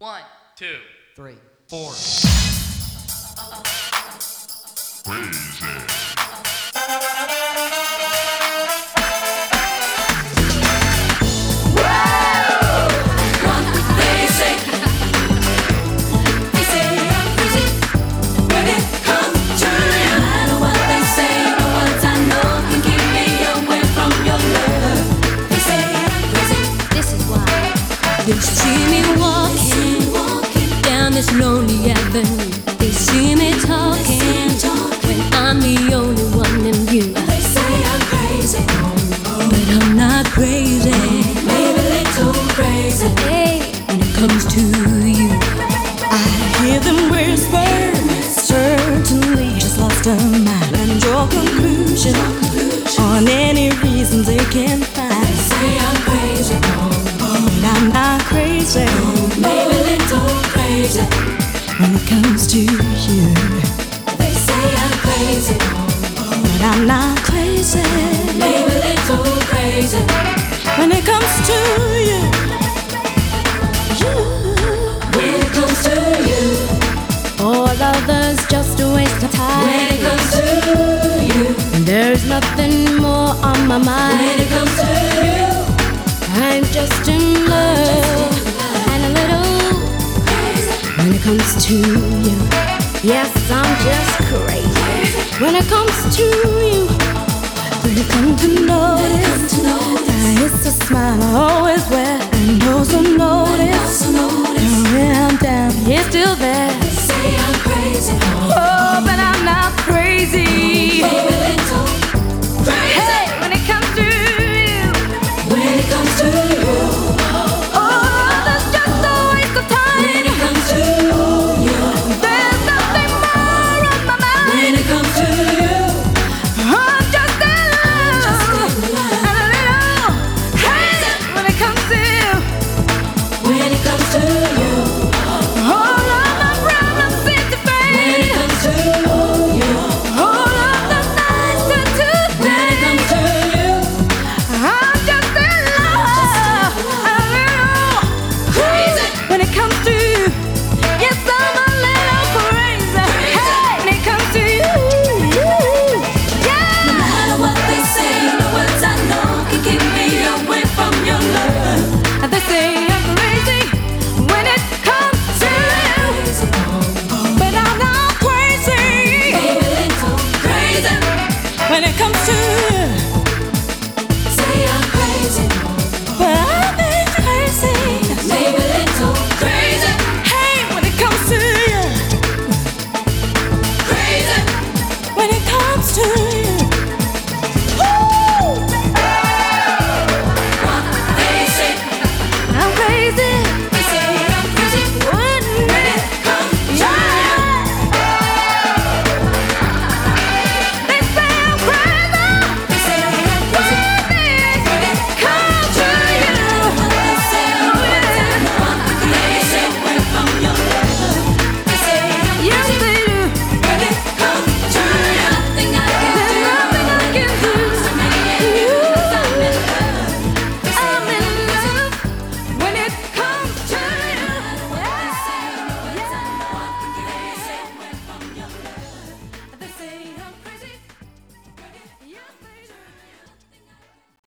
1, 2, 3, 4. They see me walking down this lonely avenue. They see me talking when I'm the only one in view. They say I'm crazy, but I'm not crazy. maybe a little crazy. Hey, when it comes to you, I hear them whisper. Certainly just lost her mind. And your conclusion on any reasons they can find. They say I'm crazy, but I'm not crazy. maybe a little crazy. When it comes to you, They say I'm crazy, but I'm not crazy. maybe a little crazy. When it comes to you, When it comes to you, all others just a waste of time. when it comes to you, There's nothing more on my when mind. it comes to you, I'm just in love and a little. crazy. When it comes to you, yes, I'm just crazy. When it comes to you, when you come to notice, it's a smile I always wear, and also notice. And when I'm down, he's still there. They say I'm crazy, Oh, but I'm not crazy. maybe a little crazy. Hey, when it comes to you, When it comes to you, oh, that's just a waste of time. when it comes to you, There's nothing more on my mind. when it comes to you, I'm just in love and a little crazy. When it comes to you, when it comes to you, all of my problems seem to when fade. it comes to you, All of the nights turn to when it comes to you, I'm just in love and a little crazy. When it comes to you, yes, I'm a little crazy. Hey, when it comes to you, yeah. no matter what they say, the words I know can keep me away from your love. They say I'm crazy when it comes to you, but I'm not crazy Maybe a little crazy, when it comes to you, say I'm crazy, but I'm crazy. maybe a little crazy, Hey, when it comes to you, crazy. when it comes to you, woo, What they say, I'm crazy.